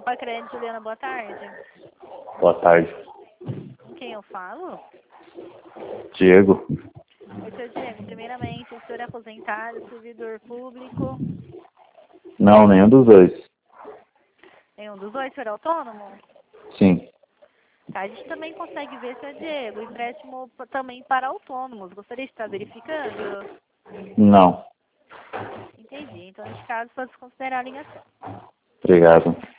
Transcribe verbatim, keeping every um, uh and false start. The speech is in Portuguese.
Copa Crédito, Juliana, boa tarde. Boa tarde. Com quem eu falo? Diego. Oi, seu Diego. Primeiramente, o senhor é aposentado, servidor público? Não, nenhum dos dois. Nenhum dos dois, o senhor é autônomo? Sim. Tá, a gente também consegue ver, seu Diego, empréstimo p- também para autônomos. Gostaria de estar verificando? Não. Entendi. Então, nesse caso, pode considerar a ligação. Obrigado.